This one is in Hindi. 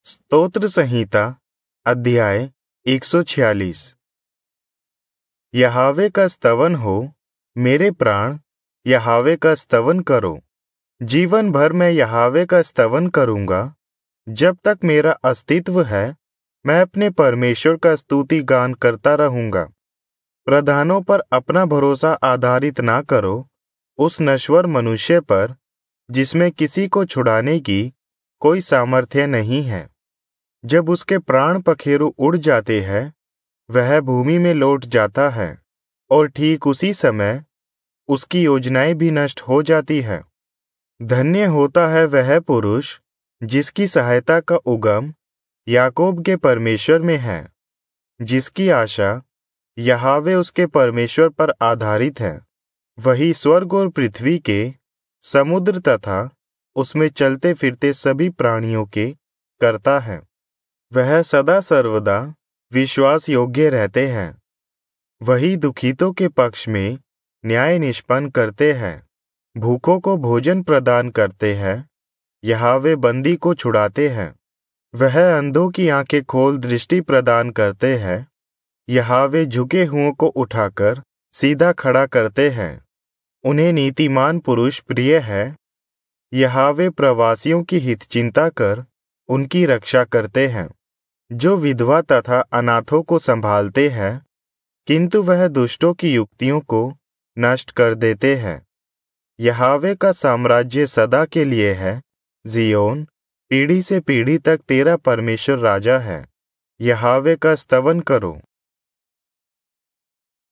स्तोत्र संहिता अध्याय 146। यहोवा का स्तवन हो, मेरे प्राण, यहोवा का स्तवन करो। जीवन भर मैं यहोवा का स्तवन करूंगा। जब तक मेरा अस्तित्व है, मैं अपने परमेश्वर का स्तुति गान करता रहूंगा। प्रधानों पर अपना भरोसा आधारित ना करो, उस नश्वर मनुष्य पर जिसमें किसी को छुड़ाने की कोई सामर्थ्य नहीं है। जब उसके प्राण पखेरु उड़ जाते हैं, वह भूमि में लौट जाता है और ठीक उसी समय उसकी योजनाएं भी नष्ट हो जाती है। धन्य होता है वह पुरुष जिसकी सहायता का उगम याकूब के परमेश्वर में है, जिसकी आशा यहोवा उसके परमेश्वर पर आधारित है। वही स्वर्ग और पृथ्वी के, समुद्र तथा उसमें चलते फिरते सभी प्राणियों के कर्ता है। वह सदा सर्वदा विश्वास योग्य रहते हैं। वही दुखितों के पक्ष में न्याय निष्पन्न करते हैं, भूखों को भोजन प्रदान करते हैं, यहोवा बंदी को छुड़ाते हैं। वह अंधों की आंखें खोल दृष्टि प्रदान करते हैं, यहोवा झुके हुओं को उठाकर सीधा खड़ा करते हैं। उन्हें नीतिमान पुरुष प्रिय है। यहोवा प्रवासियों की हित चिंता कर उनकी रक्षा करते हैं, जो विधवा तथा अनाथों को संभालते हैं, किंतु वह दुष्टों की युक्तियों को नष्ट कर देते हैं। यहोवा का साम्राज्य सदा के लिए है। जियोन, पीढ़ी से पीढ़ी तक तेरा परमेश्वर राजा है। यहोवा का स्तवन करो।